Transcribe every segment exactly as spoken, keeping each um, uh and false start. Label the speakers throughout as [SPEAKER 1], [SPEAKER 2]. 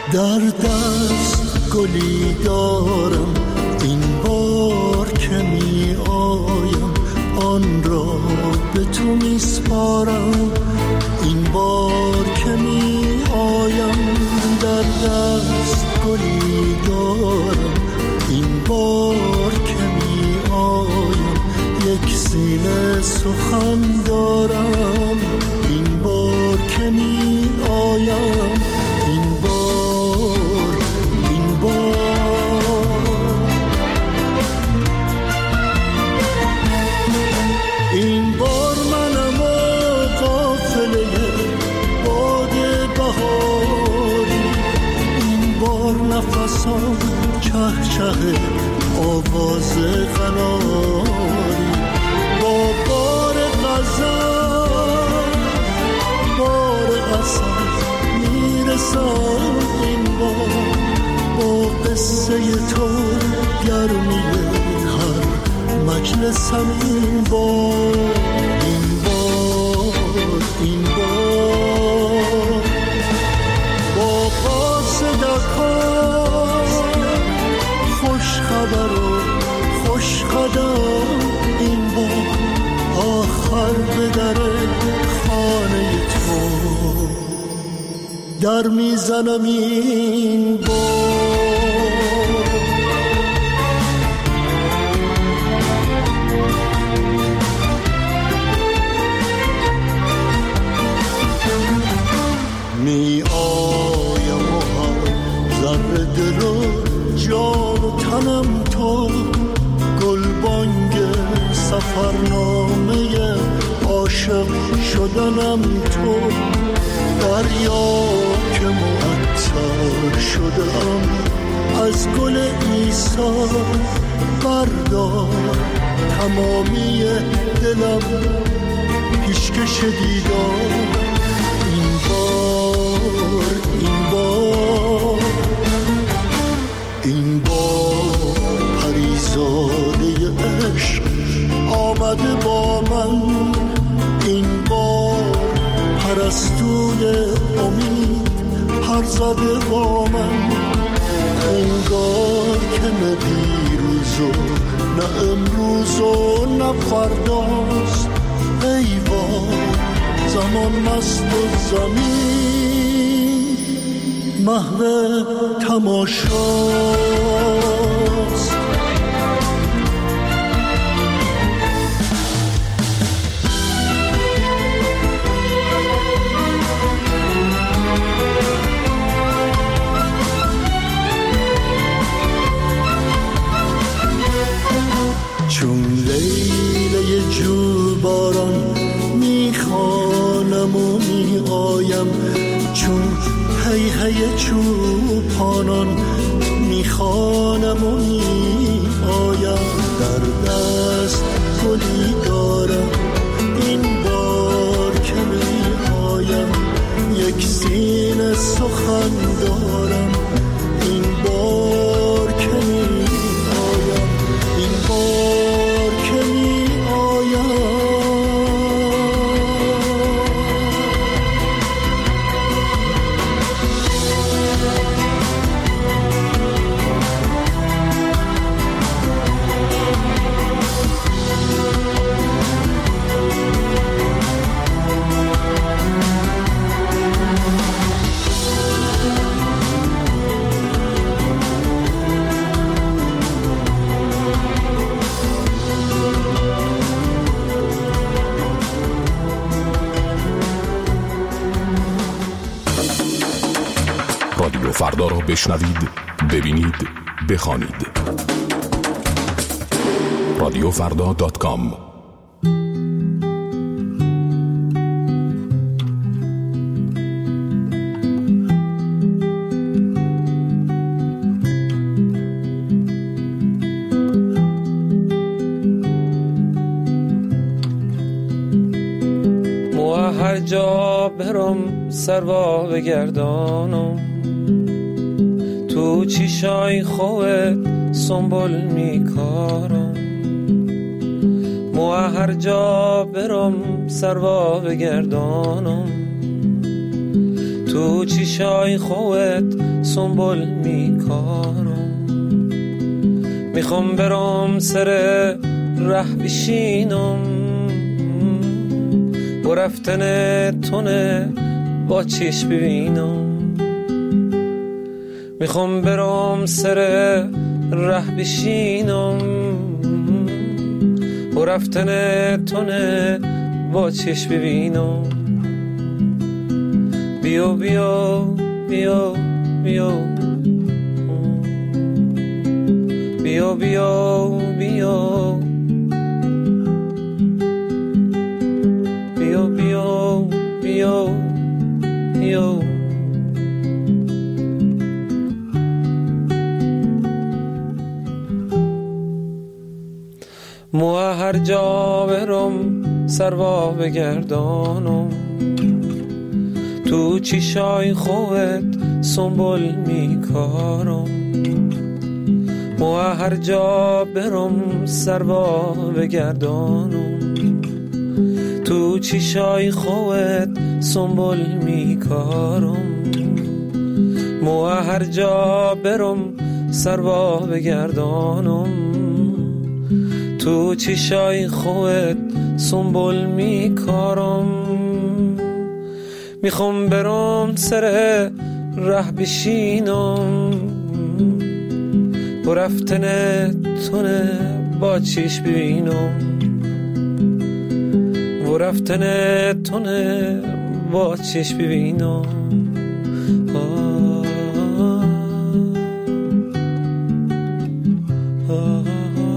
[SPEAKER 1] در دست گلی دارم، این بار که می آیم آن را به تو می سپارم. این بار که می آیم در دست گلی دارم، این بار که می آیم یک سینه سخن دارم. این بار که می آیم، این بار این بار این بار منم و قافله باد بهاری. این بار نفسم چه چه آواز قناری. با بار غزل بار قصد میرسم این بار. با قصه تو گرمی هر مجلسم این بار. این بار این بار با قاصدکان خوش خبر و خوش قدم این بار. آخر به در خانه تو در میزنم این بار. می آیم و هر ذره دل و جان و تنم تو. گلبانگ سفرنامه عاشق شدنم تو. دریا که معطر شدم از گل عیسی. بردار تمامی دلم پیشکش دیدار. این بار این بار این بار پریزاده عشق آمده با من. این بار پرستوی امید پر زده با من. انگار که نه دیروز و نه امروز و نه فرداست. ای وای زمان مست و زمین محو تماشاست. چون لیله جو باران میخوانم و می آیم. چون هی هی چوپانان میخوانم و می آیم. در دست گلی دارم، این بار که می آیم یک سینه سخن دارم. این بار که می آیم، این بار که می آیم.
[SPEAKER 2] رادیو فردا را بشنوید، ببینید، بخوانید. رادیو فردا دات کام.
[SPEAKER 3] مو هر جا برم سروا بگردانم، تو چیشای خوت سنبول میکارم. مو هر جا برم سروا بگردانم، تو چیشای خوبت سنبول میکارم، میخوام برام سر ره بشینم، با رفتن تونه با چیش ببینم، میخوام برام سر ره بشینم، با رفتن تونه با چیش ببینم. بیا بیا بیا بیا بیا بیا بیا بیا بیا بیا بیا مو هر جا برم سروا بگردانم، تو چیشای خوبت سنبول میکارم، مو هر جا برم سروا بگردانم، تو چیشای خوبت سنبول میکارم، مو هر جا برم سروا بگردانم، تو چیشای خوبت سنبول میکارم، میخوام برام سر ره بشینم، با رفتن تونه با چیش ببینم، با رفتن تونه با چیش ببینم. آه آه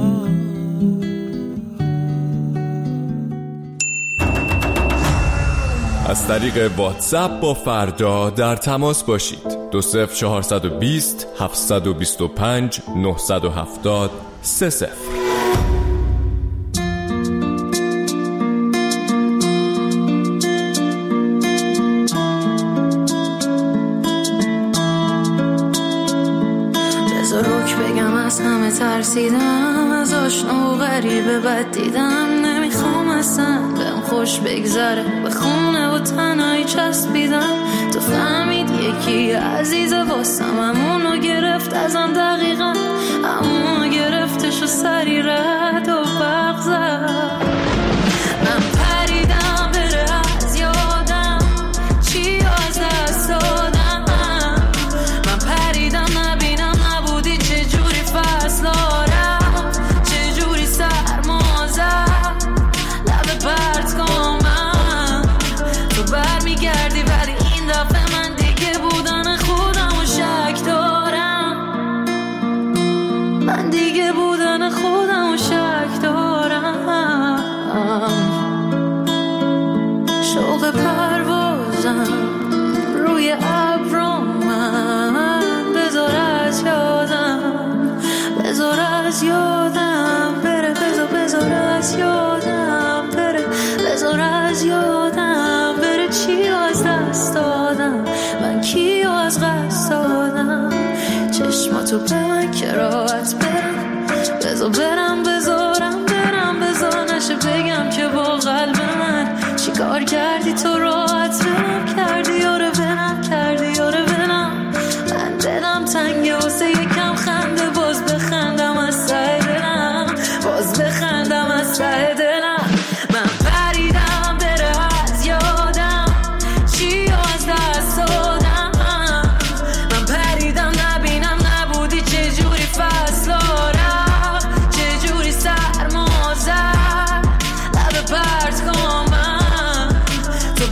[SPEAKER 4] از طریق واتساپ با فردا در تماس باشید. دو صفر چهارصد و بیست هفتصد و بیست و پنج نهصد و هفتاد سه صفر.
[SPEAKER 5] بذار روک بگم از همه ترسیدم، از آشنا و غریبه بد دیدم، نمیخوام اصلا بهم خوش بگذره، به خونه و تنهایی چسبیدم، تو فهمید یکی عزیز واسم، همونو گرفت ازم دقیقا، همونو گرفتش و سری رد و برق زد. من پریدم بره از یادم، چی از دست دادم، من پریدم نبینم نبودی چجوری فصلا رفت، چجوری سرما زد، لب پرت کن من تو برمیگردی، ولی این دفعه من دیگه بودن خودم و شک دارم، من دیگه بودن خودم و شک دارم، شوق پروازم روی ابرم، من بذار از یادم، بذار از یادم بره، بذار بذار از یادم بره، بذار از یادم بره، چی از دست دادم من، کی از قصد دادم، چشماتو به من که راحت برم، بذار برم بذارم برم، بذار نشه بگم که با قلب من چی کار کردی تو، راحت برم کردی یاره برم کردی یاره برم، من دلم تنگه واسه یکم خنده، باز بخندم از ته دلم، باز بخندم از ته دلم، من پریدم بره از یادم، چی از دست دادم، من پریدم نبینم نبودی چجوری فصلا رفت، چجوری سرما زد، لب پرت کن من تو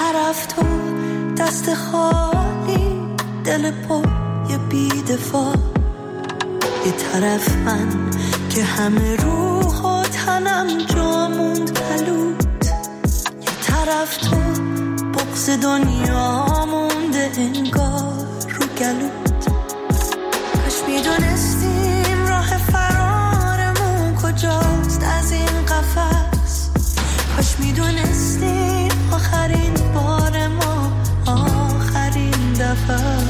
[SPEAKER 5] طرف تو دست خالی، دل پر یه بی‌دفاع. یه طرف من که همه روح و تنم جا موند پلوت. یه طرف تو بغض دنیا مونده انگار رو گلوت. کاش میدونستیم راه فرارمون کجاست از این قفس. کاش میدونستیم آخرین بار ما آخرین دفعه.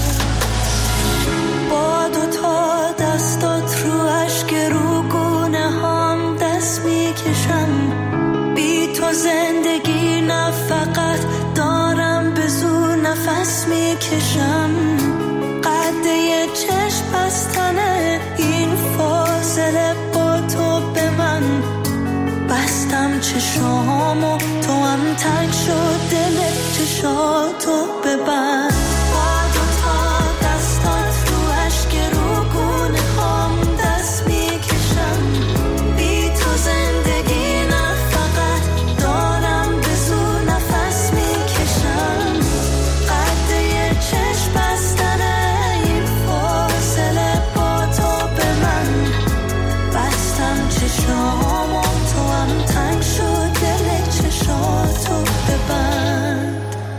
[SPEAKER 5] با دوتا دستات رو اشک رو گونه هم دست میکشم. بی تو زندگی نه فقط دارم به زور نفس میکشم. قد یه چشم بستنه این فاصله با تو به من. بستم چشامو تو هم تنگ شد دل چشاتو ببند. با دوتا دستات رو اشک رو گونه هم دست میکشم. بی تو زندگی نه فقط دارم به زور نفس میکشم. قد یه چشم بستنه این فاصله با تو به من. بستم چشامو تو هم تنگ شد دل چشاتو ببند.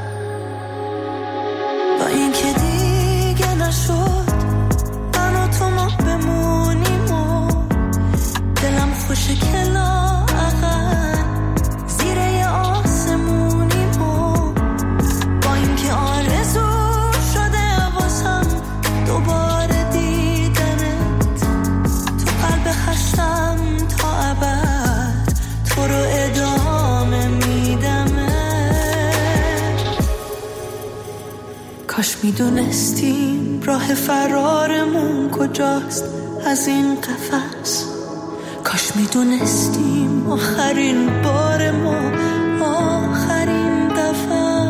[SPEAKER 5] با این که دیگه نشد من و تو ما بمونیم و دلم خوشه که لااقل زیر یه آسمونیم و با این که آرزو شده واسم دوباره دیدنت. تو قلب خشتم تا ابد تو رو ادامه میدمه. کاش میدونستیم راه فرارمون کجاست از این قفس. کاش میدونستیم آخرین بار ما آخرین دفعه.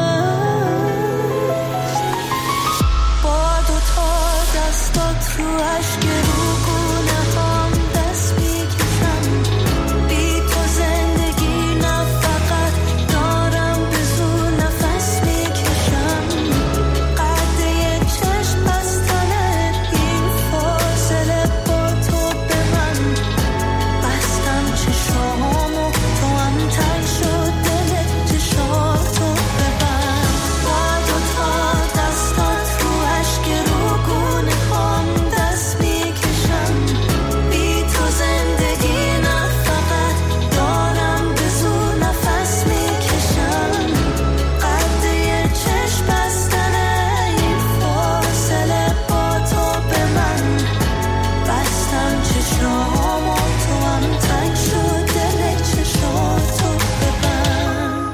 [SPEAKER 5] با دوتا دستات رو اشک رو گونه هم دست میکشم. بی تو زندگی نه فقط دارم به زور نفس میکشم. قد یه چشم بستنه این فاصله با تو به من. بستم چشامو تو هم تنگ شد دل چشاتو ببند. با دوتا دستات رو اشک رو گونه هم دست میکشم. بی تو زندگی نه فقط دارم به زور نفس میکشم. قد یه چشم بستنه این فاصله با تو به من. بستم چشامو تو هم تنگ شد دل چشاتو ببند.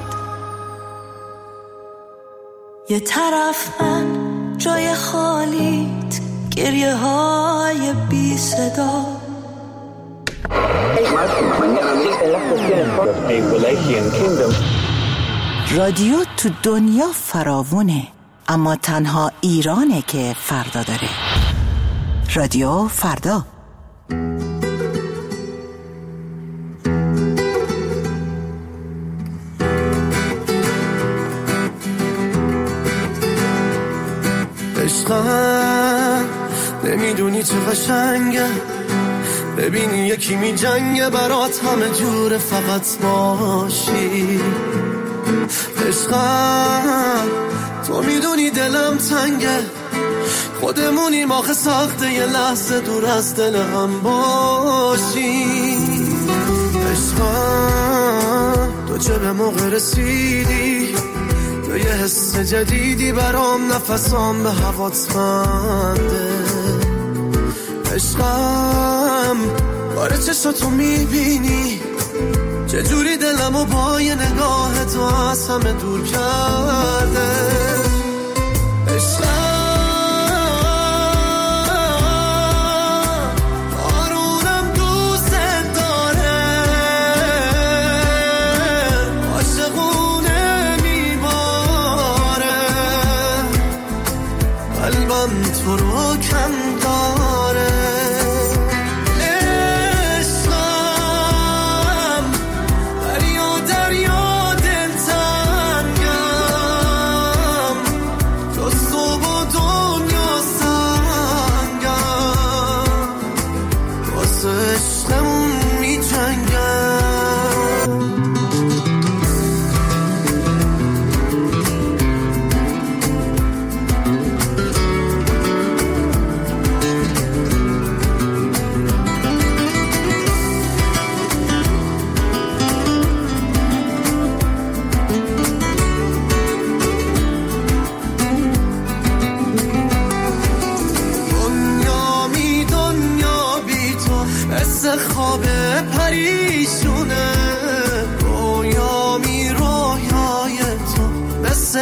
[SPEAKER 5] یه طرف من جای خالیت، گریه های بی صدا.
[SPEAKER 6] رادیو تو دنیا فراوونه، اما تنها ایرانه که فردا داره. رادیو فردا.
[SPEAKER 1] عشقم نمیدونی چه قشنگه ببینی یکی می جنگه برات همه جور فقط باشی. عشقم تو میدونی دلم تنگه خودمونیم آخه ساخته یه لحظه دور از دل هم باشی. عشقم تو چه به موقع رسیدی تو یه حس جدیدی برام نفسام به هوات بنده. عشقم باره چشاتو میبینی چجوری دلمو با یه نگاه تو از همه دور کرده. عشقم آرونم دوست داره عاشقونه میباره قلبم تو رو کم داره. عشقم دریا دریا دل تنگه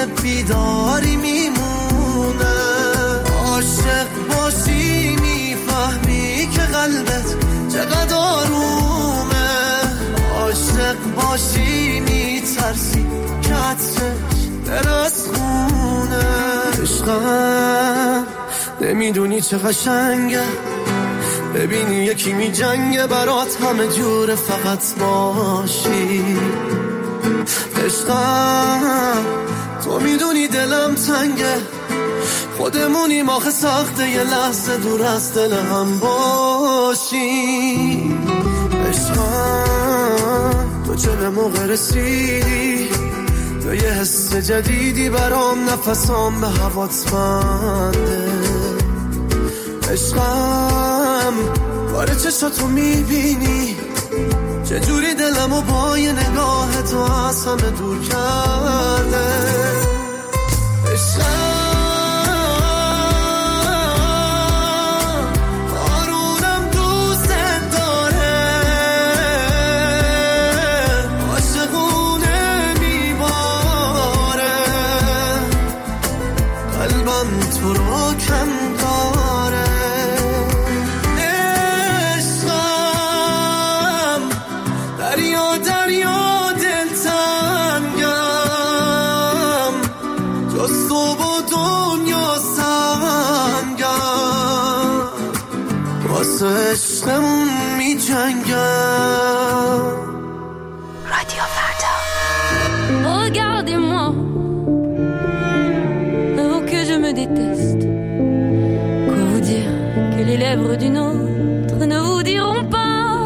[SPEAKER 1] بیداری میمونه. عاشق باشی میفهمی که قلبت چقدر آرومه. عاشق باشی میترسی که عطرش درست خونه. عشقم نمیدونی چه قشنگه ببینی یکی می جنگه برات همه جور فقط باشی. عشقم تو میدونی دلم تنگه خودمونیم آخه سخته یه لحظه دور از دل هم باشی. عشقم تو چه به موقع رسیدی تو یه حس جدیدی برام نفسام به هوات بنده. عشقم باره چشاتو میبینی چجوری دلمو با یه نگاه تو از همه دور کرده. عشقم آرونم دوست داره عاشقونه میباره قلبم تو رو کم داره. دریا دریا دلتنگم جز تو با دنیا سنگم واسه عشقمون می جنگم.
[SPEAKER 6] رادیو فردا.
[SPEAKER 5] Regardez-moi avant que je me déteste. Quoi vous dire que les lèvres d'une autre ne vous diront pas.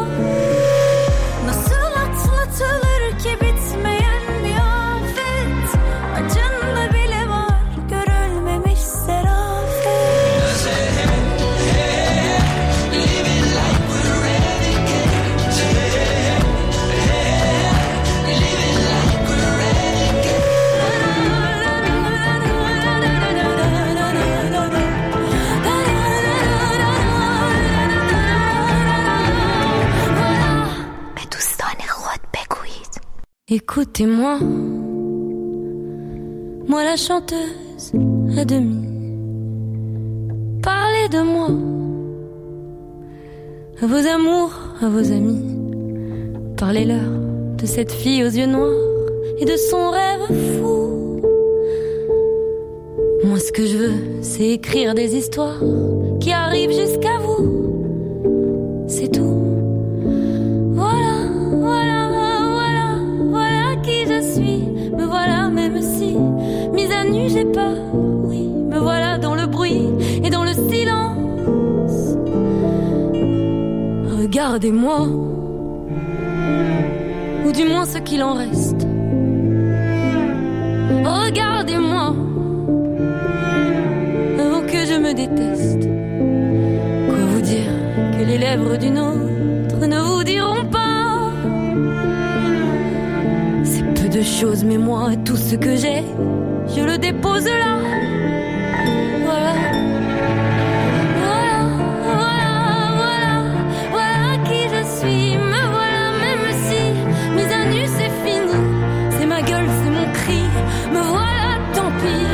[SPEAKER 5] Écoutez-moi, moi la chanteuse à demi. Parlez de moi, à vos amours, à vos amis. Parlez-leur de cette fille aux yeux noirs et de son rêve fou. Moi ce que je veux, c'est écrire des histoires qui arrivent jusqu'à vous. C'est tout. Voilà, voilà. Me voilà même si mise à nu j'ai peur. Oui, me voilà dans le bruit et dans le silence. Regardez-moi, ou du moins ce qu'il en reste. Regardez-moi avant que je me déteste. Quoi vous dire que les lèvres d'une autre ne vous diront pas. De choses, mais moi, tout ce que j'ai, je le dépose là. Voilà, voilà, voilà, voilà, voilà qui je suis. Me voilà, même si mise à nu c'est fini. C'est ma gueule, c'est mon cri. Me voilà, tant pis.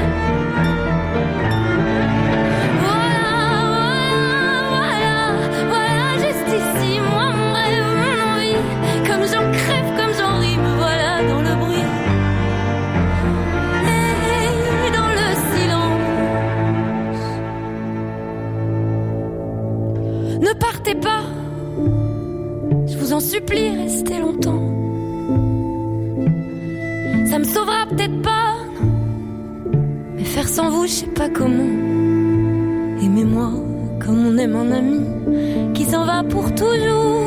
[SPEAKER 5] Voilà, voilà, voilà, voilà, juste ici, moi, mon rêve, mon envie. Comme j'en crève, comme j'en ris, me voilà dans le bruit. Ne partez pas, je vous en supplie, restez longtemps. Ça me sauvera peut-être pas, non. Mais faire sans vous, je sais pas comment. Aimez-moi comme on aime un ami qui s'en va pour toujours.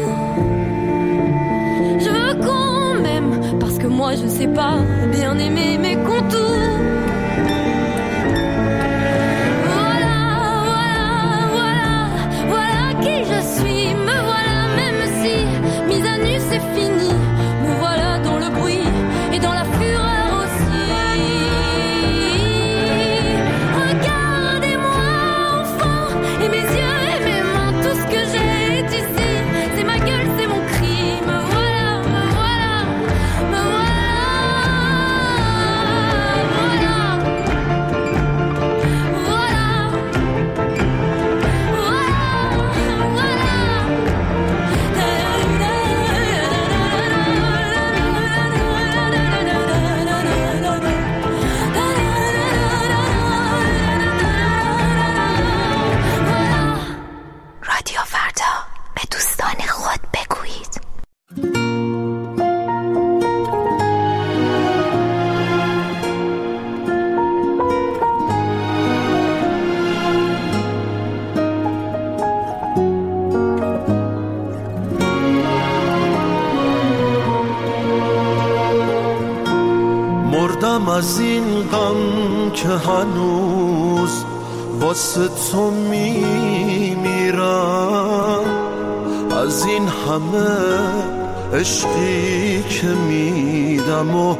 [SPEAKER 5] Je veux qu'on m'aime, parce que moi je sais pas bien aimer mes contours. Je suis, me voilà, même si mise à nu c'est fini. Me voilà dans le bruit et dans la fureur aussi. Regardez-moi enfant, et mes yeux et mes mains, tout ce que j'ai est ici. C'est ma gueule, c'est mon cri. Me voilà, me voilà, me voilà, voilà.
[SPEAKER 1] مردم از این غم که هنوز واسه تو میمیرم، از این همه عشقی که میدم و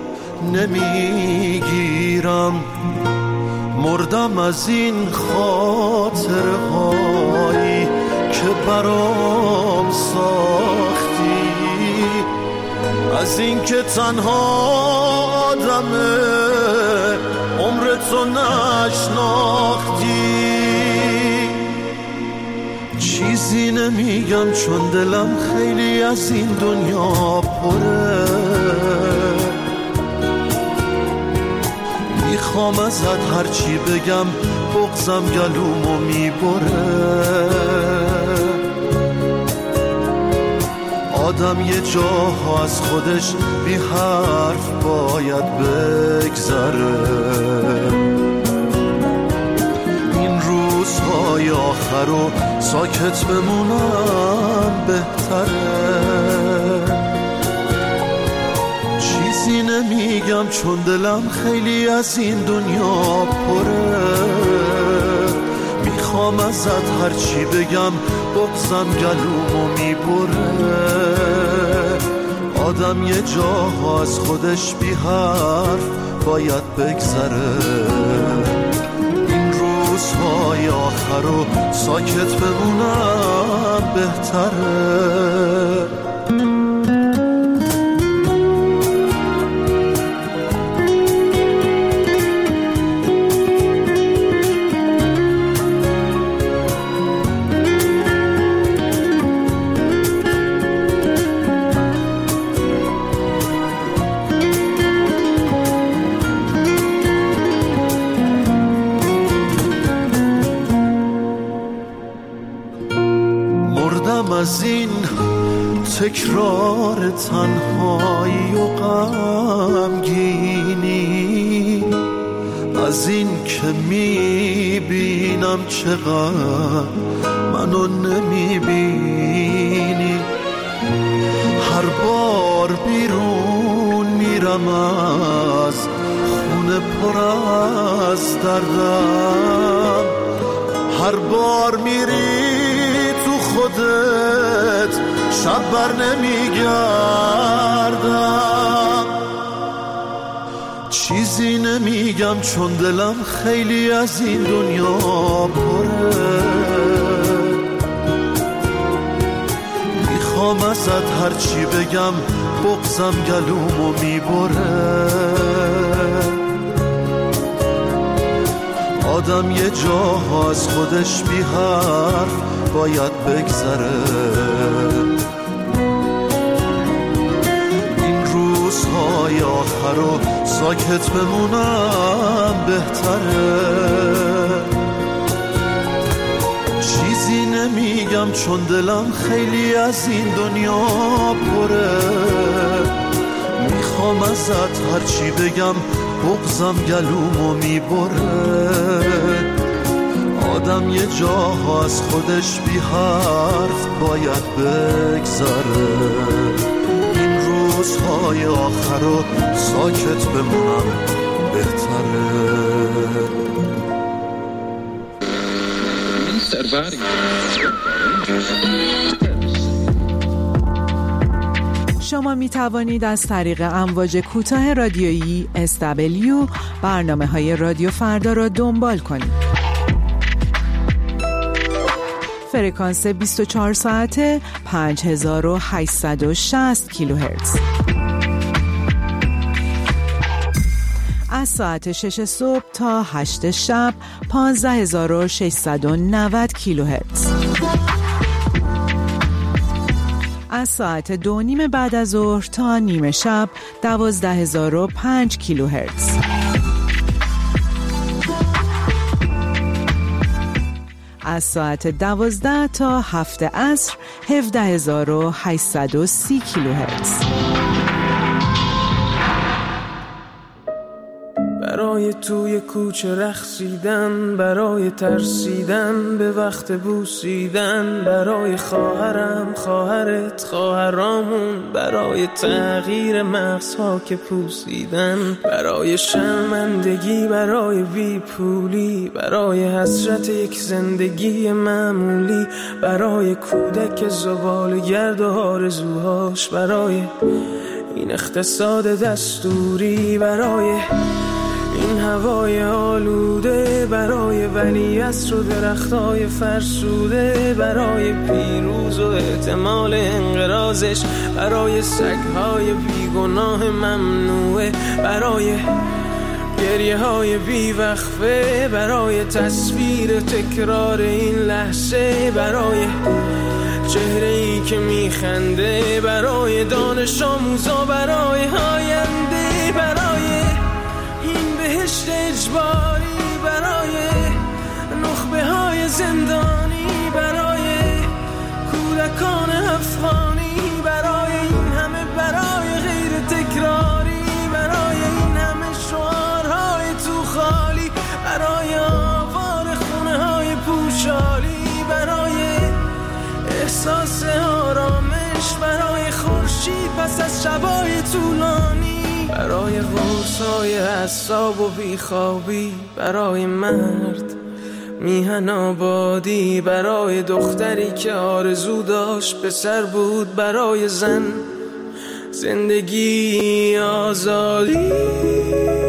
[SPEAKER 1] نمیگیرم. مردم از این خاطره هایی که برام ساختی، از این که تنها آدمه عمر تو نشناختی. چیزی نمیگم چون دلم خیلی از این دنیا پره، میخوام ازت هرچی بگم بغضم گلومو میبره. آدم یه جاها از خودش بی حرف باید بگذره، این روزهای آخر رو ساکت بمونم بهتره. چیزی نمیگم چون دلم خیلی از این دنیا پره، میخوام ازت هرچی بگم بغضم گلومو میبره. آدم یه جاها از خودش بی حرف باید بگذره، این روزهای آخر رو ساکت بمونم بهتره. از این تکرار تنهایی و غمگینی، از این که میبینم چقدر منو نمیبینی. هر بار بیرون میرم از خونه پر از دردم، هر بار میری خودت شب بر نمیگردم. چیزی نمیگم چون دلم خیلی از این دنیا پره، میخوام ازت هرچی بگم بغضم گلومو میبره. آدم یه جاها از خودش بی حرف باید بگذره، این روزهای آخر رو ساکت بمونم بهتره. چیزی نمیگم چون دلم خیلی از این دنیا پره، میخوام ازت هرچی بگم بغضم گلومو میبره. آدم یه جاها از خودش بی حرف باید بگذره، این روزهای آخر رو ساکت بمونم بهتره.
[SPEAKER 7] شما می توانید از طریق امواج کوتاه رادیویی اس دبلیو برنامه های رادیو فردا را دنبال کنید. فرکانس بیست و چهار ساعته پنج هزار و هشتصد و شصت کیلوهرتز. از ساعت شش صبح تا هشت شب پانزده هزار و ششصد و نود کیلوهرتز. از ساعت دو نیم بعد از ظهر تا نیمه شب دوازده هزار و پنج کیلوهرتز. از ساعت دوازده تا هفت عصر هفده هزار و هشتصد و سی کیلوهرتز.
[SPEAKER 8] برای توی کوچه رقصیدن، برای ترسیدن به وقت بوسیدن، برای خواهرم خواهرت خواهرامون، برای تغییر مغزها که پوسیدن، برای شرمندگی برای بی پولی، برای حسرت یک زندگی معمولی، برای کودک زبال گرد و آرزوهاش، برای این اقتصاد دستوری، برای این هوای آلوده، برای ولیعصر و درختای فرسوده، برای پیروز و احتمال انقراضش، برای سگهای بیگناه ممنوعه، برای گریه های بیوقفه، برای تصویر تکرار این لحظه، برای چهره ای که میخنده، برای دانش آموزا، برای آینده، برای این بهشت اجباری، برای نخبه های زندانی، برای کودکان افغانی، برای این همه برای غیر تکراری، برای این همه شعارهای تو خالی، برای آوار خونه های پوشالی، برای احساس آرامش، برای خورشید پس از شبای طولانی، برای غرصای اعصاب و بیخوابی، برای مرد میهن آبادی، برای دختری که آرزو داشت پسر بود، برای زن زندگی آزادی.